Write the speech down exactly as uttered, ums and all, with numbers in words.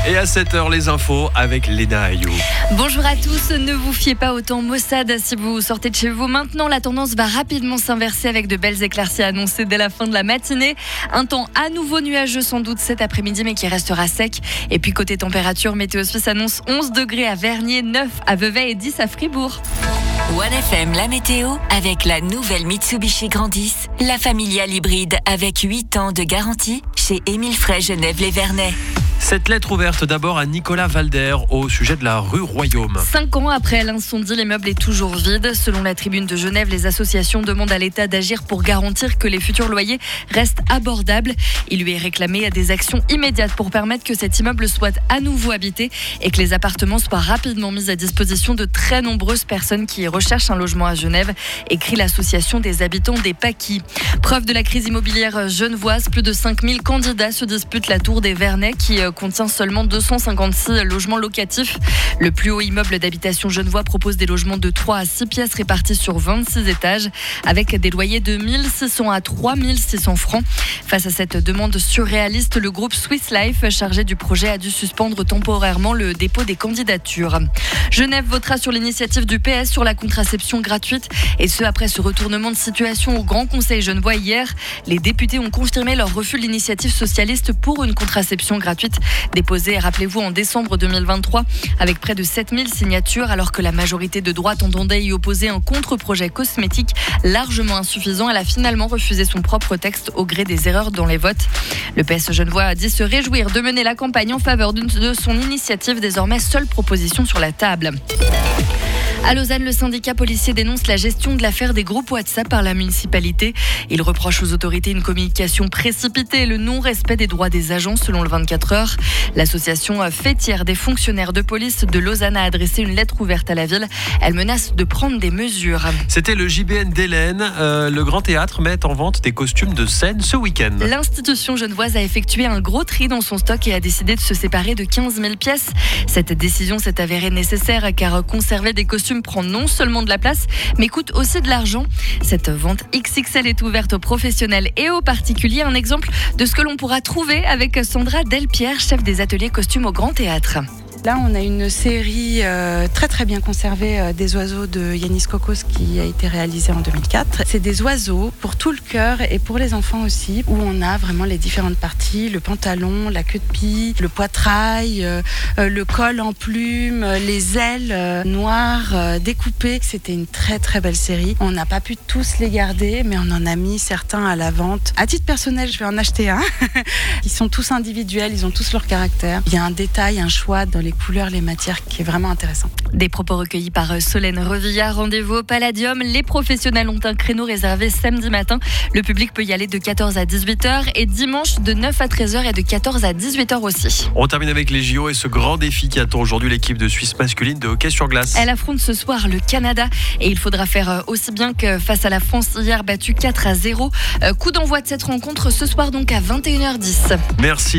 Et à sept heures, les infos avec Léna Ayou. Bonjour à tous, ne vous fiez pas au temps maussade si vous sortez de chez vous. Maintenant, la tendance va rapidement s'inverser avec de belles éclaircies annoncées dès la fin de la matinée. Un temps à nouveau nuageux sans doute cet après-midi, mais qui restera sec. Et puis côté température, Météo Suisse annonce onze degrés à Vernier, neuf à Vevey et dix à Fribourg. One F M, la météo, avec la nouvelle Mitsubishi Grandis, la familiale hybride avec huit ans de garantie chez Émile Frey Genève-les-Vernets. Cette lettre ouverte d'abord à Nicolas Valder au sujet de la rue Royaume. Cinq ans après l'incendie, l'immeuble est toujours vide. Selon la Tribune de Genève, les associations demandent à l'État d'agir pour garantir que les futurs loyers restent abordables. Il lui est réclamé des actions immédiates pour permettre que cet immeuble soit à nouveau habité et que les appartements soient rapidement mis à disposition de très nombreuses personnes qui recherchent un logement à Genève, écrit l'association des habitants des Paquis. Preuve de la crise immobilière genevoise, plus de cinq mille candidats se disputent la tour des Vernets qui contient seulement deux cent cinquante-six logements locatifs. Le plus haut immeuble d'habitation genevois propose des logements de trois à six pièces répartis sur vingt-six étages avec des loyers de mille six cents à trois mille six cents francs. Face à cette demande surréaliste, le groupe Swiss Life, chargé du projet, a dû suspendre temporairement le dépôt des candidatures. Genève votera sur l'initiative du P S sur la contraception gratuite et ce après ce retournement de situation au Grand Conseil genevois hier. Les députés ont confirmé leur refus de l'initiative socialiste pour une contraception gratuite déposée, rappelez-vous, en décembre deux mille vingt-trois avec près de sept mille signatures alors que la majorité de droite entendait y opposer un contre-projet cosmétique largement insuffisant. Elle a finalement refusé son propre texte au gré des erreurs dans les votes. Le P S genevois a dit se réjouir de mener la campagne en faveur de son initiative, désormais seule proposition sur la table. À Lausanne, le syndicat policier dénonce la gestion de l'affaire des groupes WhatsApp par la municipalité. Il reproche aux autorités une communication précipitée et le non-respect des droits des agents selon le vingt-quatre heures. L'association fêtière des fonctionnaires de police de Lausanne a adressé une lettre ouverte à la ville. Elle menace de prendre des mesures. C'était le J B N d'Hélène. Euh, le Grand Théâtre met en vente des costumes de scène ce week-end. L'institution genevoise a effectué un gros tri dans son stock et a décidé de se séparer de quinze mille pièces. Cette décision s'est avérée nécessaire car conserver des costumes prend non seulement de la place, mais coûte aussi de l'argent. Cette vente X X L est ouverte aux professionnels et aux particuliers. Un exemple de ce que l'on pourra trouver avec Sandra Delpierre, chef des ateliers costumes au Grand Théâtre. Là, on a une série euh, très très bien conservée euh, des oiseaux de Yanis Kokos qui a été réalisée en deux mille quatre. C'est des oiseaux pour tout le cœur et pour les enfants aussi, où on a vraiment les différentes parties, le pantalon, la queue de pie, le poitrail, euh, euh, le col en plume, euh, les ailes euh, noires euh, découpées. C'était une très très belle série. On n'a pas pu tous les garder, mais on en a mis certains à la vente. À titre personnel, je vais en acheter un. Ils sont tous individuels, ils ont tous leur caractère. Il y a un détail, un choix dans les couleurs, les matières qui est vraiment intéressant. Des propos recueillis par Solène Revillard. Rendez-vous au Palladium. Les professionnels ont un créneau réservé samedi matin. Le public peut y aller de quatorze à dix-huit heures et dimanche de neuf à treize heures et de quatorze à dix-huit heures aussi. On termine avec les J O et ce grand défi qui attend aujourd'hui l'équipe de Suisse masculine de hockey sur glace. Elle affronte ce soir le Canada et il faudra faire aussi bien que face à la France hier battue quatre à zéro. Coup d'envoi de cette rencontre ce soir donc à vingt et une heures dix. Merci.